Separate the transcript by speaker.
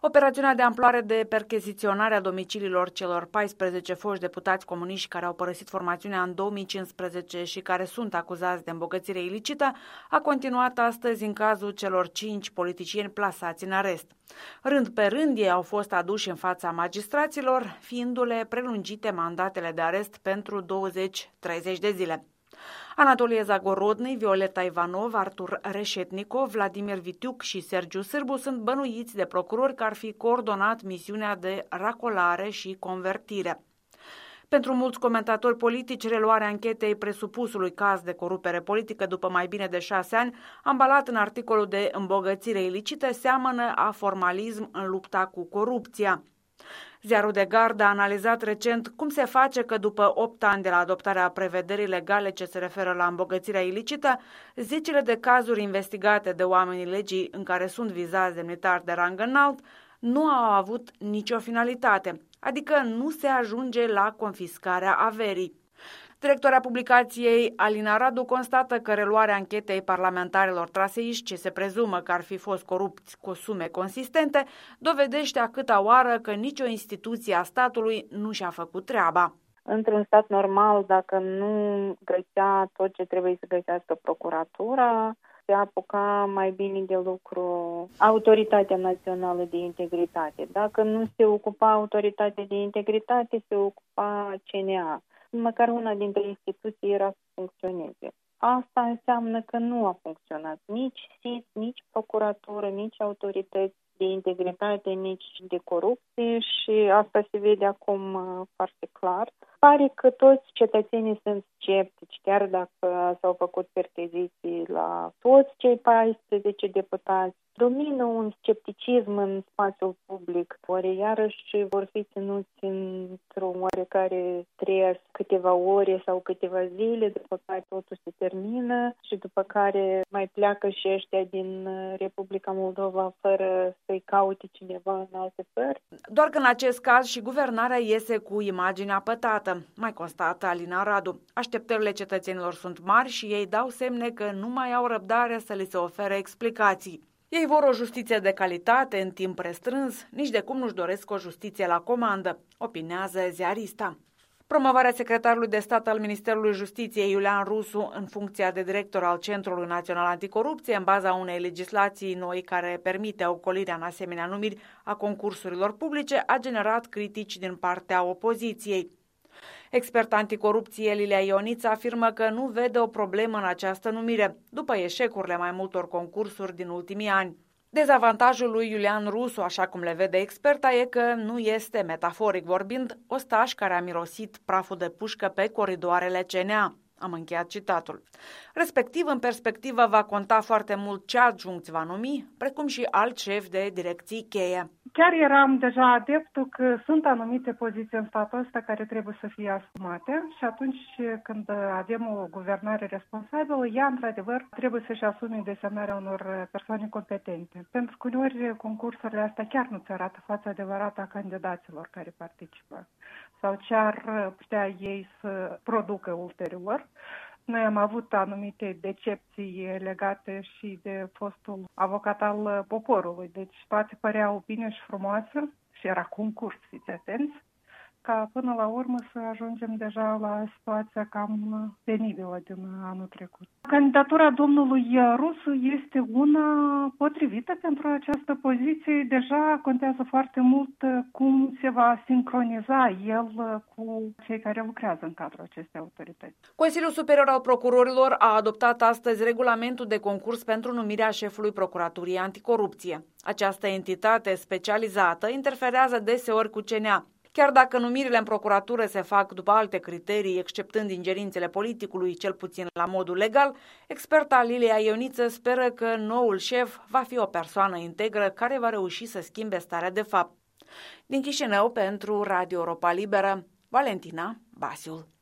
Speaker 1: Operațiunea de amploare de percheziționare a domiciliilor celor 14 foști deputați comuniști care au părăsit formațiunea în 2015 și care sunt acuzați de îmbogățire ilicită a continuat astăzi în cazul celor 5 politicieni plasați în arest. Rând pe rând, ei au fost aduși în fața magistraților, fiindu-le prelungite mandatele de arest pentru 20-30 de zile. Anatolie Zagorodny, Violeta Ivanov, Artur Reșetnikov, Vladimir Vitiuc și Sergiu Sârbu sunt bănuiți de procurori că ar fi coordonat misiunea de racolare și convertire. Pentru mulți comentatori politici, reluarea anchetei presupusului caz de corupere politică după mai bine de 6 ani, ambalat în articolul de îmbogățire ilicită, seamănă a formalism în lupta cu corupția. Ziarul de Gardă a analizat recent cum se face că după 8 ani de la adoptarea prevederii legale ce se referă la îmbogățirea ilicită, zecile de cazuri investigate de oamenii legii în care sunt vizați demnitari de rang înalt nu au avut nicio finalitate, adică nu se ajunge la confiscarea averii. Directoarea publicației Alina Radu constată că reluarea anchetei parlamentarilor traseiști, ce se prezumă că ar fi fost corupți cu sume consistente, dovedește a câta oară că nicio instituție a statului nu și-a făcut treaba.
Speaker 2: Într-un stat normal, dacă nu găsea tot ce trebuie să găsească procuratura, se apuca mai bine de lucru Autoritatea Națională de Integritate. Dacă nu se ocupa Autoritatea de Integritate, se ocupa CNA. Măcar una dintre instituții era să funcționeze. Asta înseamnă că nu a funcționat nici SIS, nici procuratură, nici autorități de integritate, nici de corupție și asta se vede acum foarte clar. Pare că toți cetățenii sunt sceptici, chiar dacă s-au făcut percheziții la toți cei 14 deputați. Domină un scepticism în spațiul public, ori iarăși vor fi ținuți într-o oarecare stres câteva ore sau câteva zile, după care totul se termină și după care mai pleacă și ăștia din Republica Moldova fără să-i caute cineva în alte țări.
Speaker 1: Doar că în acest caz și guvernarea iese cu imaginea pătată, mai constată Alina Radu. Așteptările cetățenilor sunt mari și ei dau semne că nu mai au răbdare să li se ofere explicații. Ei vor o justiție de calitate în timp restrâns, nici de cum nu-și doresc o justiție la comandă, opinează ziarista. Promovarea secretarului de stat al Ministerului Justiției, Iulian Rusu, în funcția de director al Centrului Național Anticorupție, în baza unei legislații noi care permite ocolirea în asemenea numiri a concursurilor publice, a generat critici din partea opoziției. Experta anticorupție Lilia Ioniță afirmă că nu vede o problemă în această numire, după eșecurile mai multor concursuri din ultimii ani. Dezavantajul lui Iulian Rusu, așa cum le vede experta, e că nu este, metaforic vorbind, ostaș care a mirosit praful de pușcă pe coridoarele CNA. Am încheiat citatul. Respectiv, în perspectivă, va conta foarte mult ce adjuncți va numi, precum și alt șef de direcții cheie.
Speaker 3: Chiar eram deja adeptul că sunt anumite poziții în statul ăsta care trebuie să fie asumate și atunci când avem o guvernare responsabilă, ea, într-adevăr, trebuie să-și asume desemnarea unor persoane competente. Pentru că uneori concursurile astea chiar nu-ți arată fața adevărată a candidaților care participă sau ce ar putea ei să producă ulterior. Noi am avut anumite decepții legate și de fostul avocat al poporului, deci toate păreau bine și frumoase și era concurs, fiți atenți, ca până la urmă să ajungem deja la situația cam penibilă din anul trecut. Candidatura domnului Rusu este una potrivită pentru această poziție. Deja contează foarte mult cum se va sincroniza el cu cei care lucrează în cadrul acestei autorități.
Speaker 1: Consiliul Superior al Procurorilor a adoptat astăzi regulamentul de concurs pentru numirea șefului Procuraturii Anticorupție. Această entitate specializată interferează deseori cu CNA. Chiar dacă numirile în procuratură se fac după alte criterii, exceptând ingerințele politicului, cel puțin la modul legal, experta Lilia Ioniță speră că noul șef va fi o persoană integră care va reuși să schimbe starea de fapt. Din Chișinău, pentru Radio Europa Liberă, Valentina Basiul.